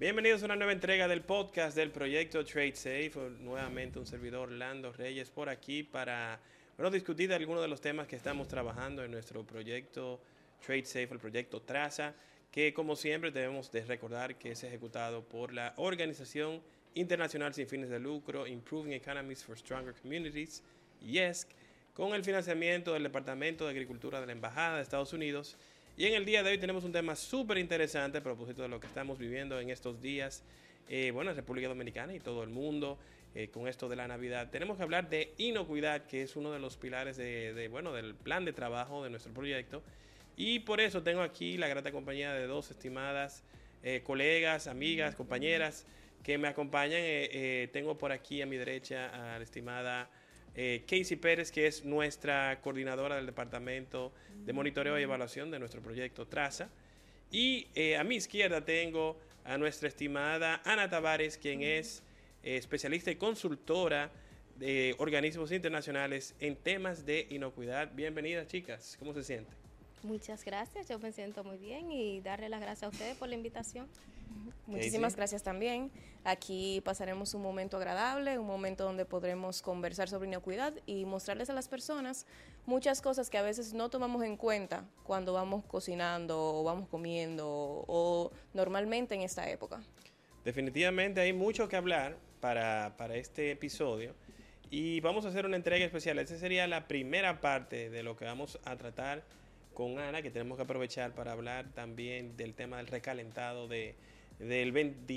Bienvenidos a una nueva entrega del podcast del proyecto Trade Safe. Nuevamente un servidor, Orlando Reyes, por aquí para discutir algunos de los temas que estamos trabajando en nuestro proyecto Trade Safe, el proyecto Traza, que como siempre debemos de recordar que es ejecutado por la Organización Internacional Sin Fines de Lucro, Improving Economies for Stronger Communities, IESC, con el financiamiento del Departamento de Agricultura de la Embajada de Estados Unidos. Y en el día de hoy tenemos un tema súper interesante a propósito de lo que estamos viviendo en estos días, en República Dominicana y todo el mundo, con esto de la Navidad. Tenemos que hablar de inocuidad, que es uno de los pilares del plan de trabajo de nuestro proyecto. Y por eso tengo aquí la grata compañía de dos estimadas colegas, amigas, compañeras que me acompañan. Tengo por aquí a mi derecha a la estimada Casey Pérez, que es nuestra coordinadora del Departamento de Monitoreo y Evaluación de nuestro proyecto Traza. Y a mi izquierda tengo a nuestra estimada Ana Tavares, quien es especialista y consultora de organismos internacionales en temas de inocuidad. Bienvenidas, chicas. ¿Cómo se sienten? Muchas gracias, yo me siento muy bien y darle las gracias a ustedes por la invitación. Muchísimas gracias también. Aquí pasaremos un momento agradable, un momento donde podremos conversar sobre inocuidad y mostrarles a las personas muchas cosas que a veces no tomamos en cuenta cuando vamos cocinando o vamos comiendo o normalmente en esta época. Definitivamente hay mucho que hablar para este episodio y vamos a hacer una entrega especial. Esa sería la primera parte de lo que vamos a tratar con Ana, que tenemos que aprovechar para hablar también del tema del recalentado del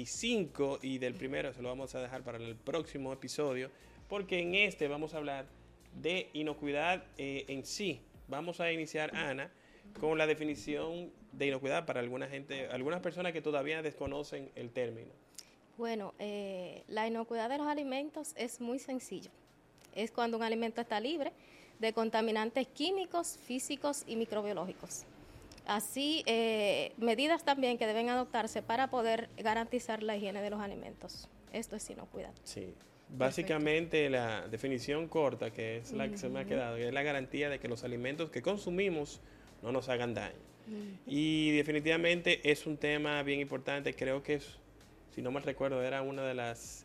25 y del primero. Se lo vamos a dejar para el próximo episodio, porque en este vamos a hablar de inocuidad en sí. Vamos a iniciar, Ana, con la definición de inocuidad para algunas personas que todavía desconocen el término. Bueno, la inocuidad de los alimentos es muy sencillo. Es cuando un alimento está libre de contaminantes químicos, físicos y microbiológicos. Así, medidas también que deben adoptarse para poder garantizar la higiene de los alimentos. Esto es inocuidad. Sí, básicamente la definición corta, que es la que se me ha quedado, es la garantía de que los alimentos que consumimos no nos hagan daño. Y definitivamente es un tema bien importante. Creo que, si no mal recuerdo, era una de las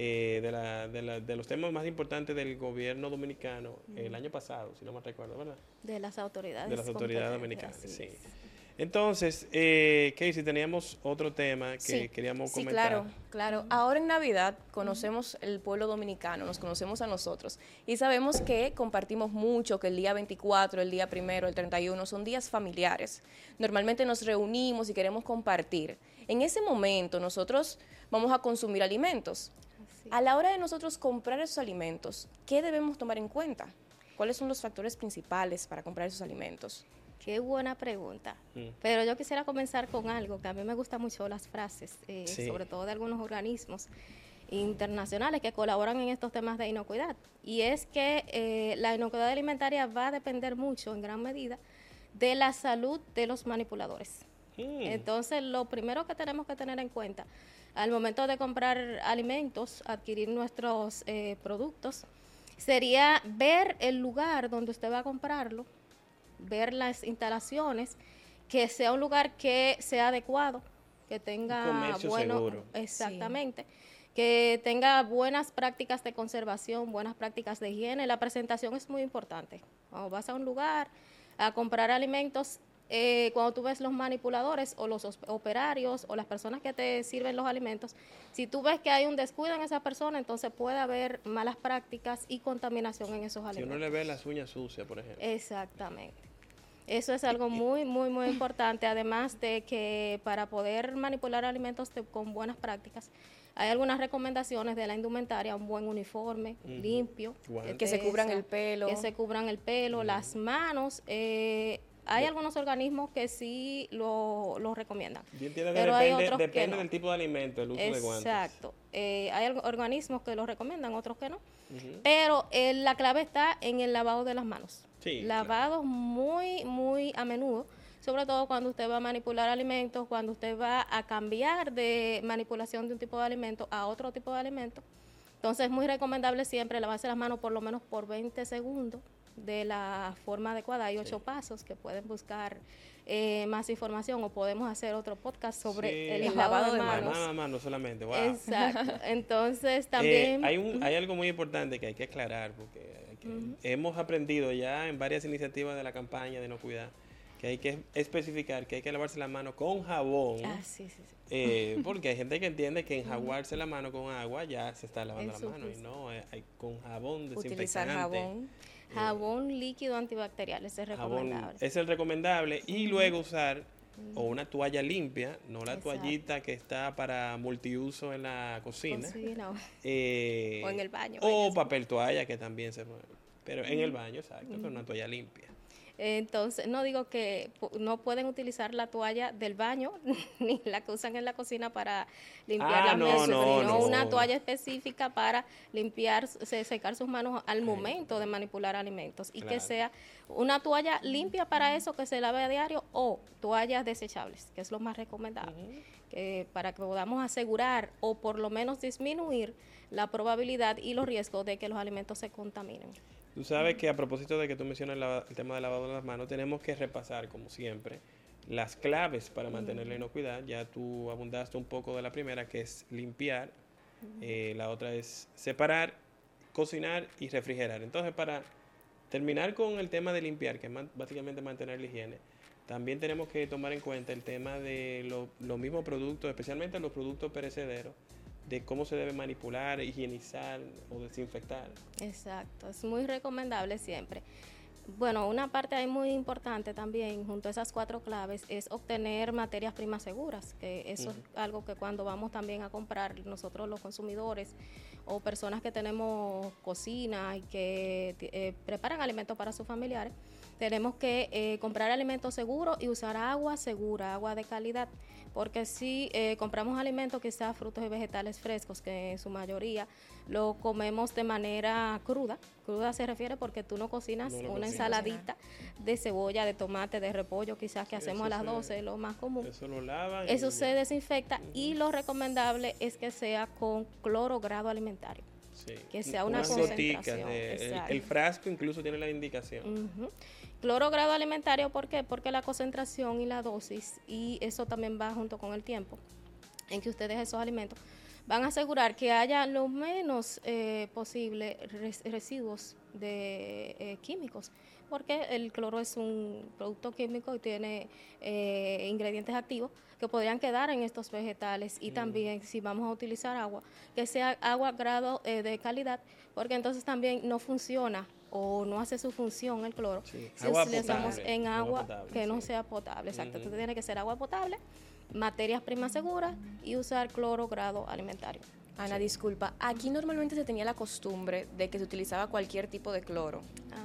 de los temas más importantes del gobierno dominicano el año pasado, si no me recuerdo, ¿verdad? De las autoridades. De las autoridades dominicanas, sí. Es. Entonces, Casey, teníamos otro tema que queríamos comentar. Sí, claro. Ahora en Navidad conocemos el pueblo dominicano, nos conocemos a nosotros y sabemos que compartimos mucho, que el día 24, el día 1, el 31 son días familiares. Normalmente nos reunimos y queremos compartir. En ese momento nosotros vamos a consumir alimentos. A la hora de nosotros comprar esos alimentos, ¿qué debemos tomar en cuenta? ¿Cuáles son los factores principales para comprar esos alimentos? Qué buena pregunta. Pero yo quisiera comenzar con algo que a mí me gustan mucho las frases, sobre todo de algunos organismos internacionales que colaboran en estos temas de inocuidad. Y es que la inocuidad alimentaria va a depender mucho, en gran medida, de la salud de los manipuladores. Entonces, lo primero que tenemos que tener en cuenta al momento de comprar alimentos, adquirir nuestros productos, sería ver el lugar donde usted va a comprarlo, ver las instalaciones, que sea un lugar que sea adecuado, que tenga seguro. Exactamente, que tenga buenas prácticas de conservación, buenas prácticas de higiene. La presentación es muy importante. Cuando vas a un lugar a comprar alimentos, cuando tú ves los manipuladores o los operarios o las personas que te sirven los alimentos, si tú ves que hay un descuido en esa persona, entonces puede haber malas prácticas y contaminación en esos alimentos. Si uno le ve las uñas sucias, por ejemplo. Exactamente. Eso es algo muy importante, además de que para poder manipular alimentos con buenas prácticas, hay algunas recomendaciones de la indumentaria, un buen uniforme, limpio. Que se cubran el pelo. Que se cubran el pelo, las manos. Hay algunos organismos que sí lo recomiendan. Yo entiendo que pero hay otros depende que no. del tipo de alimento, el uso de guantes. Exacto. Hay organismos que lo recomiendan, otros que no. Pero la clave está en el lavado de las manos. Sí, lavado muy a menudo, sobre todo cuando usted va a manipular alimentos, cuando usted va a cambiar de manipulación de un tipo de alimento a otro tipo de alimento. Entonces es muy recomendable siempre lavarse las manos por lo menos por 20 segundos de la forma adecuada. Hay 8 pasos que pueden buscar más información o podemos hacer otro podcast sobre el lavado de manos. Lavado de manos solamente, wow. Exacto. Entonces también... hay algo muy importante que hay que aclarar, porque hemos aprendido ya en varias iniciativas de la campaña de No Cuidar, que hay que especificar que hay que lavarse la mano con jabón. Sí. Porque hay gente que entiende que enjaguarse la mano con agua ya se está lavando la mano, y no, hay con jabón desinfectante. Utilizar jabón. Jabón líquido antibacterial, ese es recomendable. Jabón es el recomendable, y luego usar o una toalla limpia, no la toallita que está para multiuso en la cocina. O en el baño. O papel toalla, que también se puede. Pero en el baño, exacto, pero una toalla limpia. Entonces, no digo que no pueden utilizar la toalla del baño ni la que usan en la cocina para limpiar las mesas, sino una toalla específica para secar sus manos al momento de manipular alimentos, y que sea una toalla limpia para eso, que se lave a diario, o toallas desechables, que es lo más recomendable, para que podamos asegurar o por lo menos disminuir la probabilidad y los riesgos de que los alimentos se contaminen. Tú sabes que a propósito de que tú mencionas el tema de lavado de las manos, tenemos que repasar, como siempre, las claves para mantener la inocuidad. Ya tú abundaste un poco de la primera, que es limpiar. La otra es separar, cocinar y refrigerar. Entonces, para terminar con el tema de limpiar, que es básicamente mantener la higiene, también tenemos que tomar en cuenta el tema de los mismos productos, especialmente los productos perecederos, de cómo se debe manipular, higienizar o desinfectar. Exacto, es muy recomendable siempre. Bueno, una parte ahí muy importante también, junto a esas 4 claves, es obtener materias primas seguras, que eso es algo que cuando vamos también a comprar nosotros los consumidores o personas que tenemos cocina y que preparan alimentos para sus familiares, tenemos que comprar alimentos seguros y usar agua segura, agua de calidad, porque si compramos alimentos, quizás frutos y vegetales frescos, que en su mayoría lo comemos de manera cruda se refiere porque tú no cocinas una ensaladita de cebolla, de tomate, de repollo, quizás que hacemos a las 12, lo más común. Eso lo lavan. Eso se desinfecta, y lo recomendable es que sea con cloro grado alimentario. Sí. Que sea una concentración. El frasco incluso tiene la indicación. Cloro grado alimentario, ¿por qué? Porque la concentración y la dosis, y eso también va junto con el tiempo en que usted deja esos alimentos, van a asegurar que haya lo menos posible residuos de químicos, porque el cloro es un producto químico y tiene ingredientes activos que podrían quedar en estos vegetales, y también si vamos a utilizar agua, que sea agua grado de calidad, porque entonces también no funciona o no hace su función el cloro si utilizamos en agua que no sea potable. Exacto, entonces tiene que ser agua potable, materias primas seguras y usar cloro grado alimentario. Ana, disculpa, aquí normalmente se tenía la costumbre de que se utilizaba cualquier tipo de cloro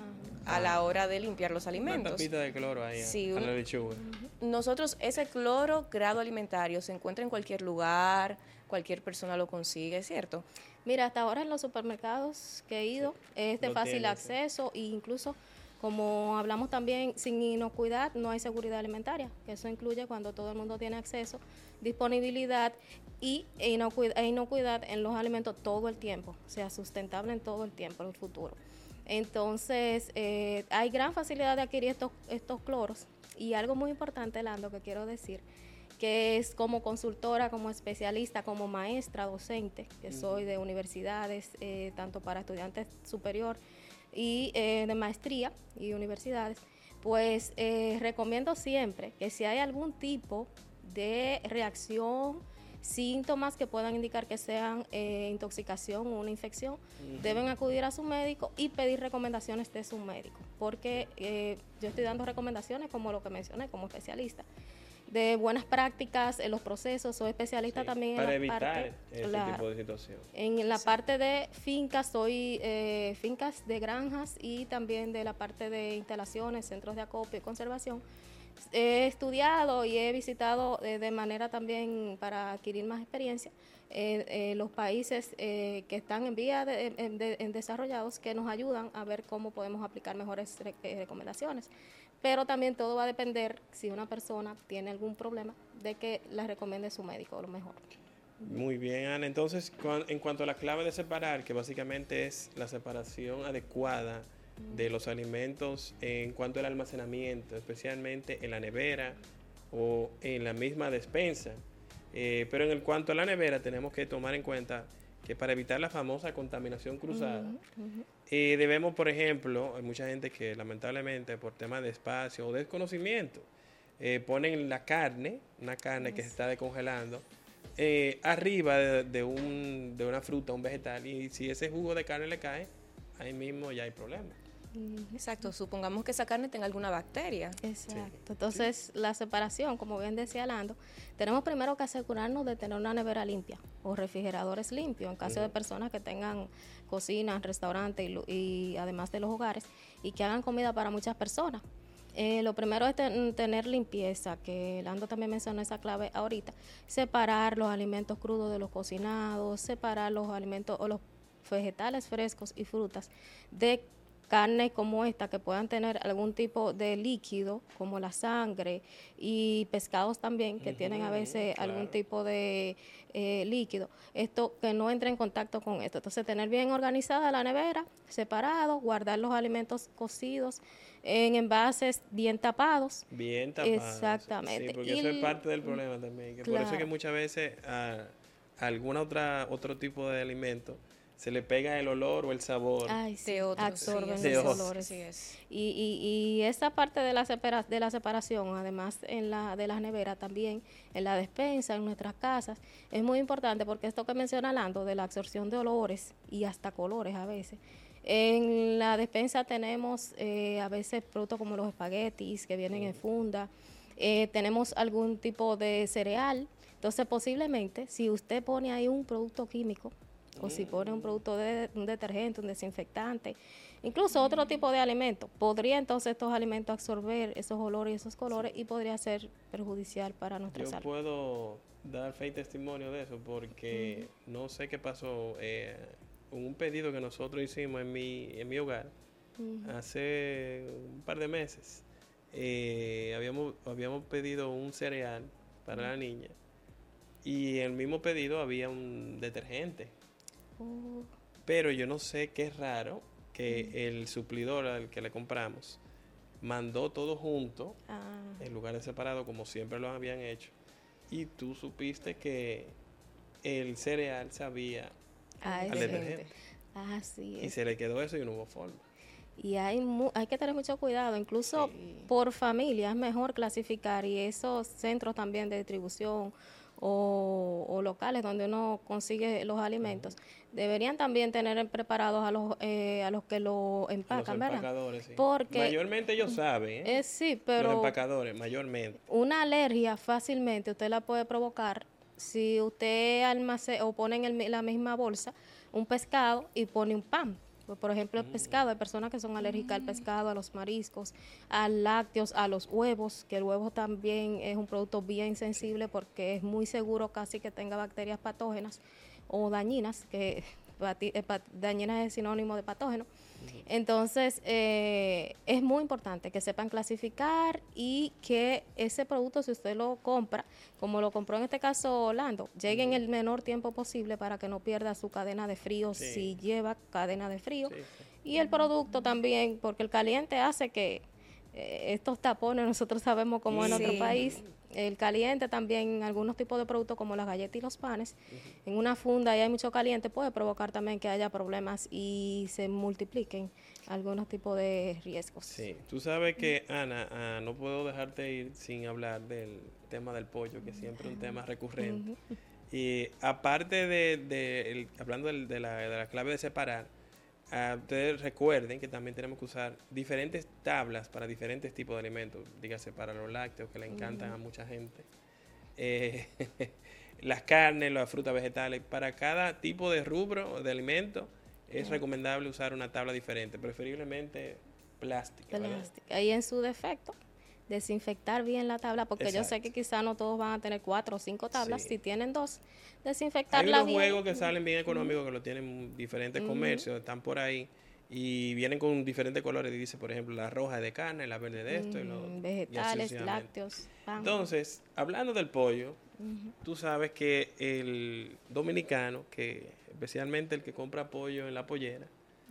a la hora de limpiar los alimentos. Una tapita de cloro ahí a la lechuga. Nosotros, ese cloro grado alimentario se encuentra en cualquier lugar, cualquier persona lo consigue, ¿cierto? Mira, hasta ahora en los supermercados que he ido es de fácil acceso, e incluso, como hablamos también, sin inocuidad no hay seguridad alimentaria, que eso incluye cuando todo el mundo tiene acceso, disponibilidad e inocuidad en los alimentos todo el tiempo, o sea, sustentable en todo el tiempo, en el futuro. Entonces, hay gran facilidad de adquirir estos cloros, y algo muy importante, Lando, que quiero decir, que es como consultora, como especialista, como maestra, docente, que soy de universidades, tanto para estudiantes superior y de maestría y universidades, pues recomiendo siempre que si hay algún tipo de reacción, síntomas que puedan indicar que sean intoxicación o una infección, deben acudir a su médico y pedir recomendaciones de su médico, porque yo estoy dando recomendaciones como lo que mencioné como especialista, de buenas prácticas en los procesos. Soy especialista también para en la evitar parte, ese tipo de situación. En la parte de fincas, soy fincas de granjas, y también de la parte de instalaciones, centros de acopio y conservación. He estudiado y he visitado de manera también para adquirir más experiencia los países que están en vía en desarrollados, que nos ayudan a ver cómo podemos aplicar mejores recomendaciones. Pero también todo va a depender, si una persona tiene algún problema, de que la recomiende su médico lo mejor. Muy bien, Ana. Entonces, en cuanto a la clave de separar, que básicamente es la separación adecuada de los alimentos en cuanto al almacenamiento, especialmente en la nevera o en la misma despensa. Pero en el cuanto a la nevera tenemos que tomar en cuenta que para evitar la famosa contaminación cruzada, debemos, por ejemplo, hay mucha gente que lamentablemente por temas de espacio o desconocimiento, ponen la carne, una carne que se está descongelando, arriba de una fruta, un vegetal, y si ese jugo de carne le cae, ahí mismo ya hay problema. Exacto, supongamos que esa carne tenga alguna bacteria. Exacto, sí. Entonces la separación, como bien decía Lando, tenemos primero que asegurarnos de tener una nevera limpia o refrigeradores limpios en caso de personas que tengan cocinas, restaurantes y además de los hogares y que hagan comida para muchas personas. Lo primero es tener limpieza, que Lando también mencionó esa clave ahorita, separar los alimentos crudos de los cocinados, separar los alimentos o los vegetales frescos y frutas de carne como esta que puedan tener algún tipo de líquido como la sangre y pescados también que tienen a veces algún tipo de líquido, esto que no entre en contacto con esto. Entonces tener bien organizada la nevera, separado, guardar los alimentos cocidos en envases bien tapados. Bien tapados. Exactamente. Sí, porque eso es parte del problema también, que claro. Por eso es que muchas veces a otro tipo de alimento se le pega el olor o el sabor. Ay, sí, absorben los olores. Sí es. Y esa parte de la separación, además de las neveras, también en la despensa, en nuestras casas, es muy importante porque esto que menciona Lando, de la absorción de olores y hasta colores a veces. En la despensa tenemos a veces productos como los espaguetis que vienen en funda, tenemos algún tipo de cereal. Entonces, posiblemente, si usted pone ahí un producto químico, o si pone un producto de un detergente, un desinfectante, incluso otro tipo de alimento, podría entonces estos alimentos absorber esos olores y esos colores y podría ser perjudicial para nuestra salud. Yo puedo dar fe y testimonio de eso porque no sé qué pasó. Un pedido que nosotros hicimos en mi hogar hace un par de meses. Habíamos pedido un cereal para la niña y en el mismo pedido había un detergente. Pero yo no sé qué es raro que el suplidor al que le compramos mandó todo junto en lugar de separado como siempre lo habían hecho y tú supiste que el cereal sabía al detergente. Así es. Y se le quedó eso y no hubo forma. Y hay que tener mucho cuidado, incluso por familia es mejor clasificar y esos centros también de distribución o locales donde uno consigue los alimentos, deberían también tener preparados a los que lo empacan, los empacadores, ¿verdad? Porque mayormente ellos saben, sí, pero los empacadores, mayormente. Una alergia fácilmente usted la puede provocar si usted almacena o pone en la misma bolsa un pescado y pone un pan. Por ejemplo, el pescado, hay personas que son alérgicas al pescado, a los mariscos, a lácteos, a los huevos, que el huevo también es un producto bien sensible porque es muy seguro casi que tenga bacterias patógenas o dañinas, que dañinas es sinónimo de patógeno. Entonces, es muy importante que sepan clasificar y que ese producto, si usted lo compra, como lo compró en este caso Orlando, llegue en el menor tiempo posible para que no pierda su cadena de frío si lleva cadena de frío. Y el producto también, porque el caliente hace que estos tapones, nosotros sabemos cómo en nuestro país, el caliente también, algunos tipos de productos como las galletas y los panes, en una funda y hay mucho caliente, puede provocar también que haya problemas y se multipliquen algunos tipos de riesgos. Sí, tú sabes que, Ana, no puedo dejarte ir sin hablar del tema del pollo, que siempre es un tema recurrente. Y aparte hablando de la clave de separar, ustedes recuerden que también tenemos que usar diferentes tablas para diferentes tipos de alimentos, dígase para los lácteos que le encantan a mucha gente, las carnes, las frutas vegetales, para cada tipo de rubro de alimento es recomendable usar una tabla diferente, preferiblemente plástica. Y en su defecto, desinfectar bien la tabla, porque yo sé que quizá no todos van a tener 4 o 5 tablas, si tienen 2, desinfectarla bien. Hay unos juegos que salen bien económicos, que lo tienen diferentes comercios, están por ahí, y vienen con diferentes colores, dice por ejemplo la roja es de carne, la verde de esto, vegetales, lácteos, pan. Entonces, hablando del pollo, tú sabes que el dominicano, que especialmente el que compra pollo en la pollera,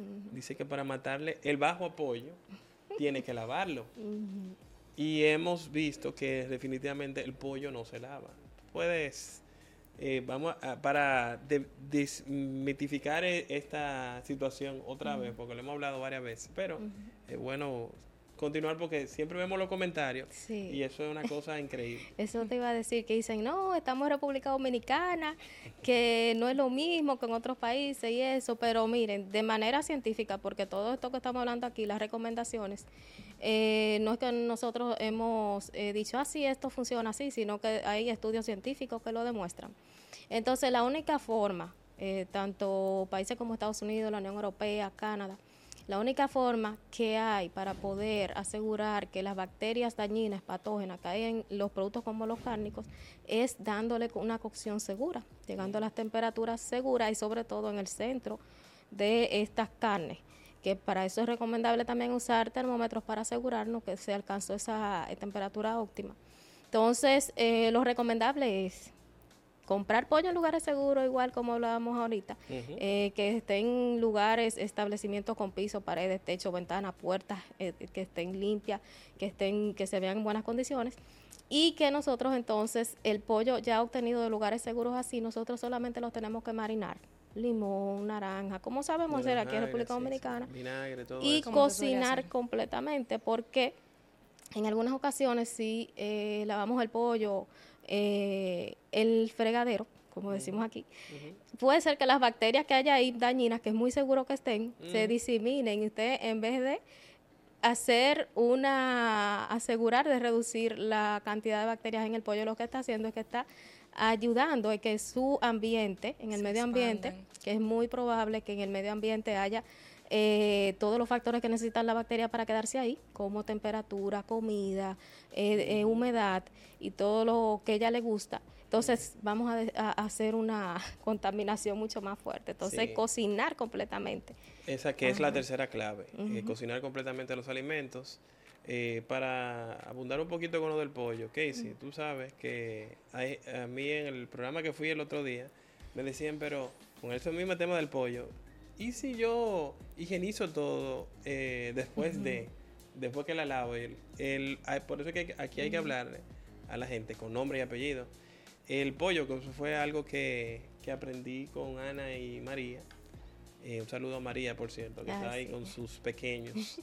dice que para matarle el bajo a pollo, tiene que lavarlo. Y hemos visto que definitivamente el pollo no se lava. Puedes, para desmitificar esta situación otra vez, porque lo hemos hablado varias veces, pero es bueno continuar porque siempre vemos los comentarios y eso es una cosa increíble. Eso te iba a decir, que dicen, no, estamos en República Dominicana, que no es lo mismo que en otros países y eso, pero miren, de manera científica, porque todo esto que estamos hablando aquí, las recomendaciones, no es que nosotros hemos dicho así, esto funciona así, sino que hay estudios científicos que lo demuestran. Entonces, la única forma, tanto países como Estados Unidos, la Unión Europea, Canadá, la única forma que hay para poder asegurar que las bacterias dañinas, patógenas, que hay en los productos como los cárnicos, es dándole una cocción segura, llegando a las temperaturas seguras y sobre todo en el centro de estas carnes, que para eso es recomendable también usar termómetros para asegurarnos que se alcanzó esa temperatura óptima. Entonces, lo recomendable es comprar pollo en lugares seguros, igual como hablábamos ahorita, que estén en lugares, establecimientos con piso, paredes, techo, ventanas, puertas, que estén limpias, que se vean en buenas condiciones, y que nosotros entonces, el pollo ya obtenido de lugares seguros así, nosotros solamente lo tenemos que marinar. Limón, naranja, como sabemos hacer aquí en República Dominicana, vinagre, todo y eso. cocinar completamente, porque en algunas ocasiones si lavamos el pollo, el fregadero, como decimos aquí, puede ser que las bacterias que haya ahí dañinas, que es muy seguro que estén, se diseminen, y usted en vez de asegurar de reducir la cantidad de bacterias en el pollo, lo que está haciendo es que está ayudando a que su ambiente, en el medio ambiente, que es muy probable que en el medio ambiente haya todos los factores que necesitan la bacteria para quedarse ahí, como temperatura, comida, humedad y todo lo que a ella le gusta. Entonces vamos a hacer una contaminación mucho más fuerte. Entonces cocinar completamente. Esa que es la tercera clave, cocinar completamente los alimentos. Para abundar un poquito con lo del pollo, Casey, tú sabes que a mí en el programa que fui el otro día, me decían, pero con ese mismo tema del pollo, ¿y si yo higienizo todo después que la lavo? Por eso es que aquí hay que hablarle a la gente con nombre y apellido. El pollo, que eso fue algo que aprendí con Ana y María. Un saludo a María, por cierto, que está ahí con sus pequeños.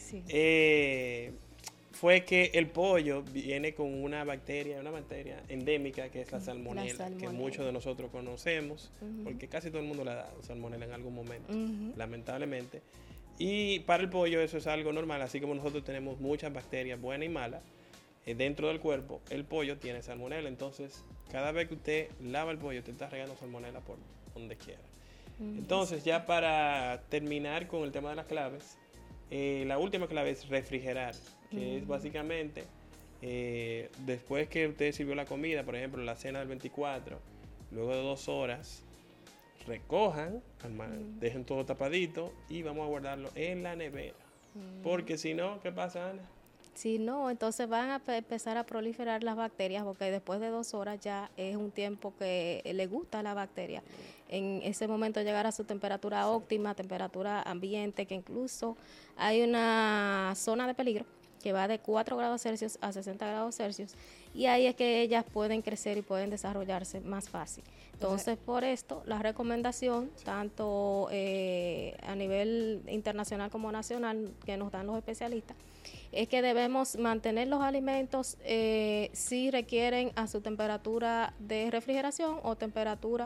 Fue que el pollo viene con una bacteria endémica, que es la salmonela, que muchos de nosotros conocemos, porque casi todo el mundo le ha dado salmonela en algún momento, lamentablemente. Y para el pollo eso es algo normal, así como nosotros tenemos muchas bacterias buenas y malas dentro del cuerpo, el pollo tiene salmonela. Entonces, cada vez que usted lava el pollo, usted está regando salmonela por donde quiera. Entonces, ya para terminar con el tema de las claves, la última clave es refrigerar, que es básicamente después que usted sirvió la comida, por ejemplo, la cena del 24, luego de 2 horas, recojan, dejen todo tapadito y vamos a guardarlo en la nevera. Porque si no, ¿qué pasa, Ana? Si no, entonces van a empezar a proliferar las bacterias, porque después de 2 horas ya es un tiempo que le gusta a la bacteria. En ese momento llegar a su temperatura óptima, temperatura ambiente, que incluso hay una zona de peligro que va de 4 grados Celsius a 60 grados Celsius, y ahí es que ellas pueden crecer y pueden desarrollarse más fácil. Entonces, por esto, la recomendación, tanto a nivel internacional como nacional, que nos dan los especialistas, es que debemos mantener los alimentos si requieren a su temperatura de refrigeración o temperatura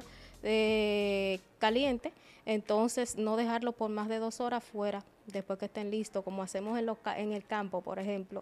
caliente. Entonces, no dejarlo por más de 2 horas fuera después que estén listos, como hacemos en el campo, por ejemplo.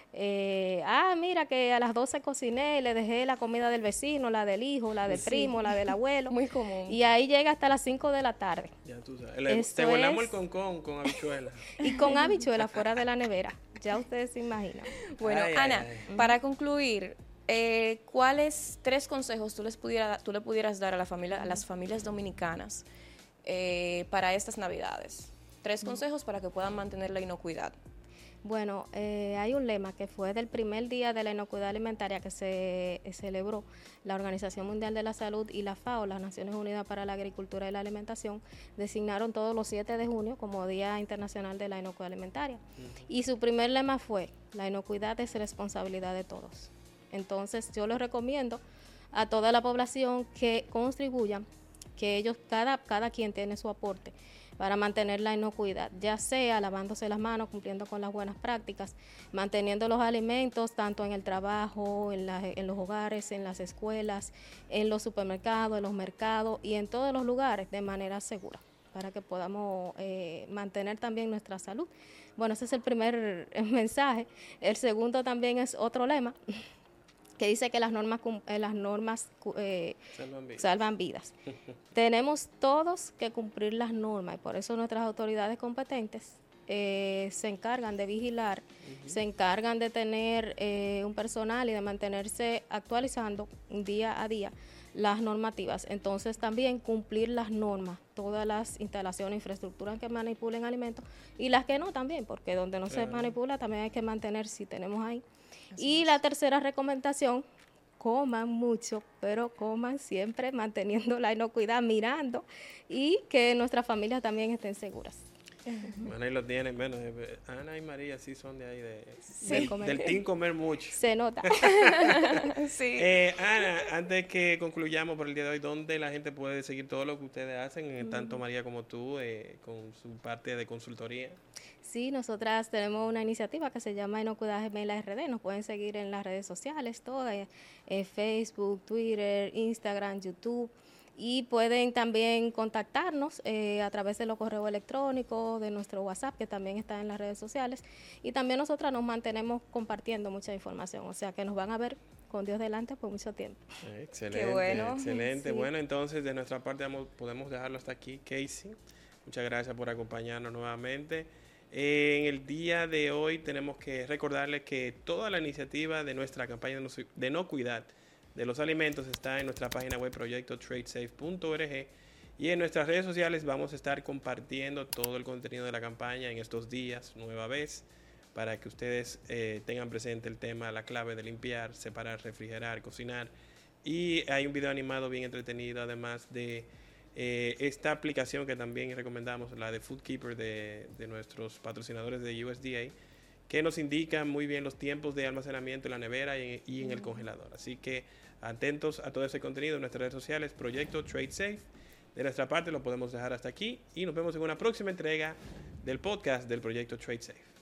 Mira que a las 12 cociné, le dejé la comida del vecino, la del hijo, la del primo, la del abuelo. Muy común. Y ahí llega hasta las 5 de la tarde. Ya tú sabes. Te volamos el concón con habichuelas. Y con habichuelas fuera de la nevera. Ya ustedes se imaginan. Bueno, Ana, para concluir, ¿cuáles 3 consejos tú le pudieras dar a las familias dominicanas para estas Navidades? 3 consejos para que puedan mantener la inocuidad. Bueno, hay un lema que fue del primer día de la inocuidad alimentaria que se celebró la Organización Mundial de la Salud y la FAO, las Naciones Unidas para la Agricultura y la Alimentación, designaron todos los 7 de junio como Día Internacional de la Inocuidad Alimentaria. Y su primer lema fue: la inocuidad es responsabilidad de todos. Entonces yo les recomiendo a toda la población que contribuyan, que ellos, cada quien tiene su aporte para mantener la inocuidad, ya sea lavándose las manos, cumpliendo con las buenas prácticas, manteniendo los alimentos tanto en el trabajo, en los hogares, en las escuelas, en los supermercados, en los mercados y en todos los lugares de manera segura, para que podamos mantener también nuestra salud. Bueno, ese es el primer mensaje. El segundo también es otro lema que dice que las normas salvan vidas. Tenemos todos que cumplir las normas y por eso nuestras autoridades competentes se encargan de vigilar, se encargan de tener un personal y de mantenerse actualizando día a día las normativas. Entonces también cumplir las normas, todas las instalaciones, infraestructuras que manipulen alimentos y las que no también, porque donde no se manipula también hay que mantener si tenemos ahí. Y la tercera recomendación: coman mucho, pero coman siempre manteniendo la inocuidad, mirando, y que nuestras familias también estén seguras. Bueno, ahí lo tienen. Bueno, Ana y María sí son de ahí, sí, del team comer mucho. Se nota. Sí. Ana, antes que concluyamos por el día de hoy, ¿dónde la gente puede seguir todo lo que ustedes hacen, tanto María como tú, con su parte de consultoría? Sí, nosotras tenemos una iniciativa que se llama Inocuidad Gemela RD. Nos pueden seguir en las redes sociales, todas, Facebook, Twitter, Instagram, YouTube. Y pueden también contactarnos a través de los correos electrónicos, de nuestro WhatsApp, que también está en las redes sociales. Y también nosotras nos mantenemos compartiendo mucha información, o sea que nos van a ver con Dios delante por mucho tiempo. Excelente, qué bueno. Excelente. Sí. Bueno, entonces de nuestra parte podemos dejarlo hasta aquí. Casey, muchas gracias por acompañarnos nuevamente. En el día de hoy tenemos que recordarles que toda la iniciativa de nuestra campaña de inocuidad de los alimentos está en nuestra página web proyectotradesafe.org y en nuestras redes sociales vamos a estar compartiendo todo el contenido de la campaña en estos días, nueva vez, para que ustedes tengan presente el tema, la clave de limpiar, separar, refrigerar, cocinar. Y hay un video animado bien entretenido, además de esta aplicación que también recomendamos, la de Food Keeper de nuestros patrocinadores de USDA, que nos indican muy bien los tiempos de almacenamiento en la nevera y en el congelador. Así que atentos a todo ese contenido en nuestras redes sociales, Proyecto Trade Safe. De nuestra parte lo podemos dejar hasta aquí y nos vemos en una próxima entrega del podcast del Proyecto Trade Safe.